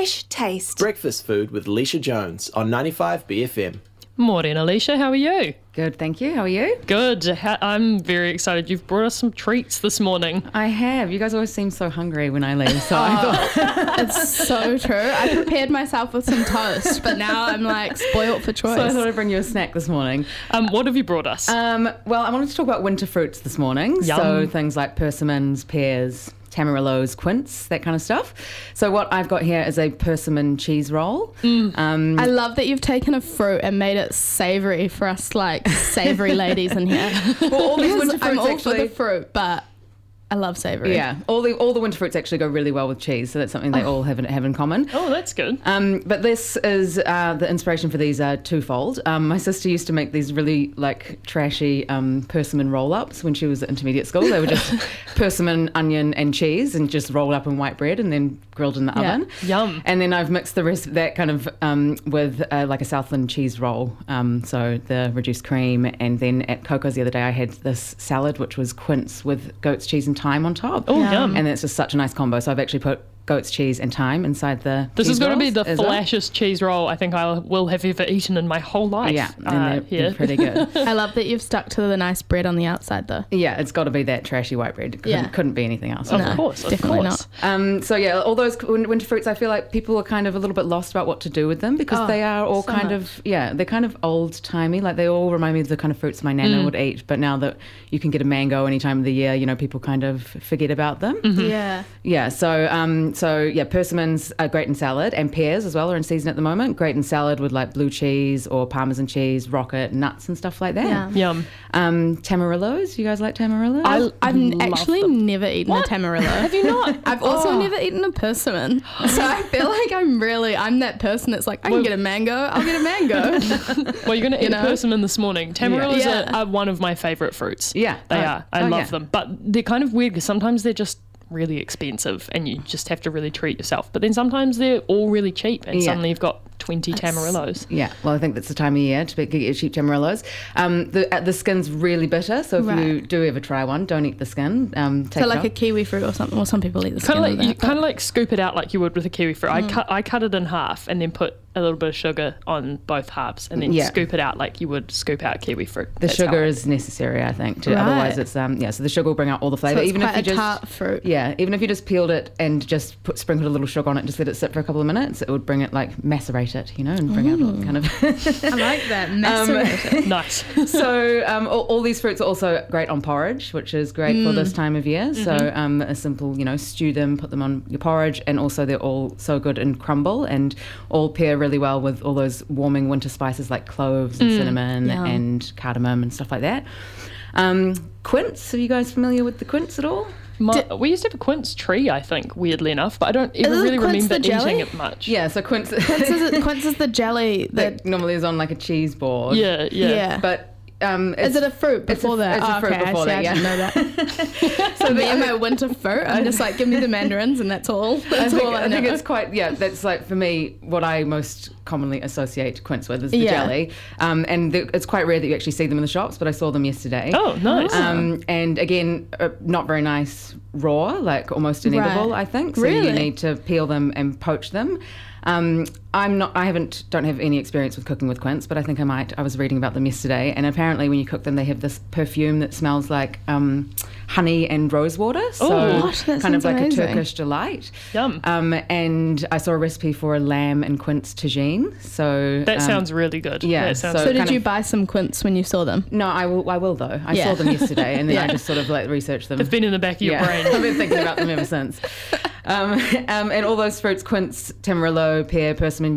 fresh taste. Breakfast food with Alicia Jones on 95 BFM. Morning, Alicia. How are you? Good, thank you. How are you? Good. I'm very excited. You've brought us some treats this morning. I have. You guys always seem so hungry when I leave, so I thought... It's so true. I prepared myself with some toast, but now I'm like spoilt for choice. So I thought I'd bring you a snack this morning. What have you brought us? Well, I wanted to talk about winter fruits this morning. Yum. So things like persimmons, pears, tamarillos, quince, that kind of stuff. So what I've got here is a persimmon cheese roll. I love that you've taken a fruit and made it savoury for us, like savoury ladies in here. Well, all these winter fruits I'm all actually... for the fruit, but I love savoury. Yeah, all the winter fruits actually go really well with cheese, so that's something they all have in common. Oh, that's good. But this is the inspiration for these are twofold. My sister used to make these really like trashy persimmon roll-ups when she was at intermediate school. They were just persimmon, onion, and cheese, and just rolled up in white bread and then grilled in the oven. Yum. And then I've mixed the rest of that kind of with like a Southland cheese roll. So the reduced cream, and then at Coco's the other day I had this salad which was quince with goat's cheese and thyme on top. Oh, yum. And it's just such a nice combo. So I've actually put goat's cheese and thyme inside the This cheese is going to be rolls the as well. flashiest cheese roll I think I will have ever eaten in my whole life. Yeah, and they're pretty good. I love that you've stuck to the nice bread on the outside though. Yeah, it's got to be that trashy white bread. It couldn't be anything else. Of No, course, definitely of course. not. So yeah, all those winter fruits, I feel like people are kind of a little bit lost about what to do with them because they are all so kind much. of, they're kind of old-timey. Like they all remind me of the kind of fruits my nana would eat. But now that you can get a mango any time of the year, you know, people kind of forget about them. Yeah. Yeah, so persimmons are great in salad, and pears as well are in season at the moment. Great in salad with like blue cheese or Parmesan cheese, rocket, nuts and stuff like that. Yeah. Yum. Tamarillos, you guys like tamarillos? I've love actually them. never eaten a tamarillo. Have you not? I've also never eaten a persimmon. So I feel like I'm that person that's like, I can get a mango, I'll get a mango. Well, you're going to eat know? a persimmon this morning. Tamarillos Yeah. are one of my favourite fruits. Yeah. They Oh, are. I oh, love yeah. them. But they're kind of weird because sometimes they're just really expensive and you just have to really treat yourself. But then sometimes they're all really cheap and suddenly you've got 20 tamarillos. Yeah, well, I think that's the time of year to get cheap tamarillos. The skin's really bitter, so if you do ever try one, don't eat the skin. Take So like it a off. kiwi fruit or something. Well, some people eat the skin Kind of of like you that. kind of like scoop it out like you would with a kiwi fruit. I cut it in half and then put a little bit of sugar on both halves and then scoop it out like you would scoop out kiwi fruit. The That's how sugar I- is necessary, I think. Right. Otherwise, it's so the sugar will bring out all the So flavour. it's Even quite if you a just tart fruit. even if you just peeled it and just sprinkled a little sugar on it, just let it sit for a couple of minutes, it would bring it like macerate it, you know, and bring out all kind of. I like that. Macerated. Nice. So all these fruits are also great on porridge, which is great for this time of year. So a simple, stew them, put them on your porridge, and also they're all so good in crumble and all pair really well with all those warming winter spices like cloves and cinnamon Yum. and cardamom and stuff like that. Quince, are you guys familiar with the quince at all? We used to have a quince tree, I think, weirdly enough, but I don't even Isn't really quince remember the jelly? eating it much. Yeah, so quince, Quince is the jelly that normally is on like a cheese board. Yeah. But is it a fruit before that? It's a fruit okay, before I that, didn't know that. So me and my winter fruit, I'm just like, give me the mandarins and that's all. That's all I know. I think it's quite, that's like for me what I most commonly associate quince with is the jelly. It's quite rare that you actually see them in the shops, but I saw them yesterday. Oh, nice. And again, not very nice raw, like almost inedible, Right. I think. So Really? you need to peel them and poach them. Don't have any experience with cooking with quince, but I think I might. I was reading about them yesterday, and apparently when you cook them, they have this perfume that smells like honey and rose water. So What? That kind of sounds like amazing. a Turkish delight. Yum. And I saw a recipe for a lamb and quince tagine. So That sounds really good. yeah, That sounds so- So did kind you of- buy some quince when you saw them? No, I will though. I Yeah. saw them yesterday, and then I Yeah. just sort of like researched them. They've been in the back of your brain. I've been thinking about them ever since. And all those fruits, quince, tamarillo, pear, persimmon,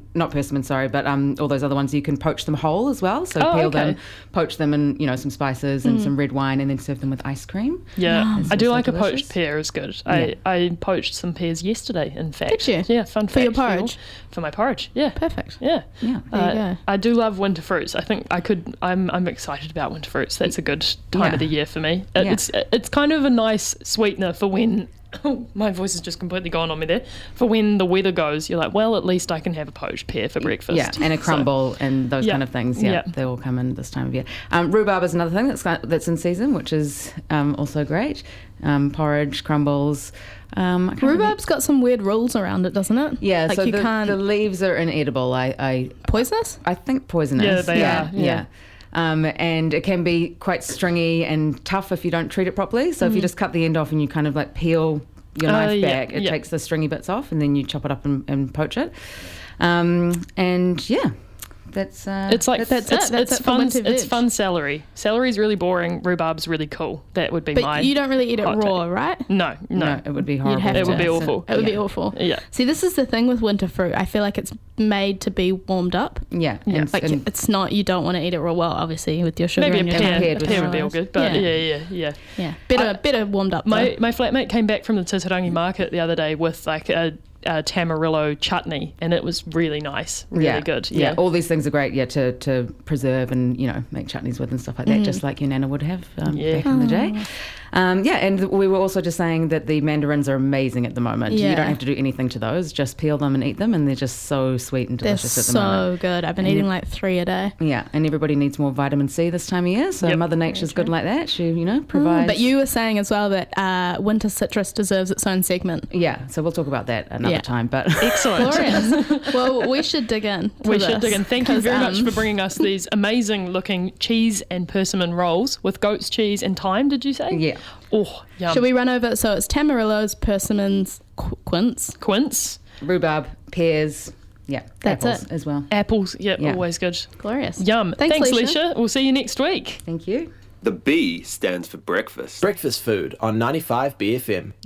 all those other ones, you can poach them whole as well. So peel them, poach them in, some spices and some red wine, and then serve them with ice cream. Yeah, It's I do also like a delicious. poached pear is good. Yeah. I poached some pears yesterday, in fact. Did you? Yeah, fun fact. For your porridge? For my porridge, yeah. Perfect. Yeah. Yeah. There you go. I do love winter fruits. I think I'm excited about winter fruits. That's a good time Yeah. of the year for me. Yeah. It's kind of a nice sweetener for when Oh, my voice has just completely gone on me there. For when the weather goes, you're like, well, at least I can have a poached pear for breakfast. Yeah, and a crumble and those kind of things. Yeah, they all come in this time of year. Rhubarb is another thing that's in season, which is also great. Porridge, crumbles. Rhubarb's got some weird rules around it, doesn't it? Yeah, like so you can't. the leaves are inedible. Poisonous? I think poisonous. Yeah, they are. Yeah. And it can be quite stringy and tough if you don't treat it properly. So if you just cut the end off and you kind of like peel your knife back, it takes the stringy bits off, and then you chop it up and poach it. And yeah. That's it's like that's it's, it. That's it's it for fun. winter It's veg. fun celery. Celery's really boring. Rhubarb's really cool. That would be But my. you don't really eat it hot raw, take. right? No. it would be horrible. have It would to. be awful. It would be awful. Yeah. See, this is the thing with winter fruit. I feel like it's made to be warmed up. Yeah. Like it's not. You don't want to eat it raw. Well, obviously with your sugar Maybe and a your pear. with A pear would be all good. But yeah. Better warmed up. My flatmate came back from the Titirangi market the other day with like a tamarillo chutney, and it was really nice, really good. Yeah, all these things are great. Yeah, to preserve and make chutneys with and stuff like that, just like your nana would have back in the day. And we were also just saying that the mandarins are amazing at the moment. Yeah. You don't have to do anything to those; just peel them and eat them, and they're just so sweet and They're delicious at the moment. so good. I've been eating like 3 a day. Yeah, and everybody needs more vitamin C this time of year. So Mother Nature's good like that. She provides. But you were saying as well that winter citrus deserves its own segment. Yeah, so we'll talk about that another time. But excellent. Glorious. Well, we should dig in. We should dig in. Thank you very much for bringing us these amazing looking cheese and persimmon rolls with goat's cheese and thyme, did you say? Yeah. Oh, yum. Should we run over? So it's tamarillos, persimmons, quince, rhubarb, pears. Yeah, That's apples it. as well. Apples, yeah, always good. Glorious. Yum. Thanks, Leisha. We'll see you next week. Thank you. The B stands for breakfast. Breakfast food on 95 BFM.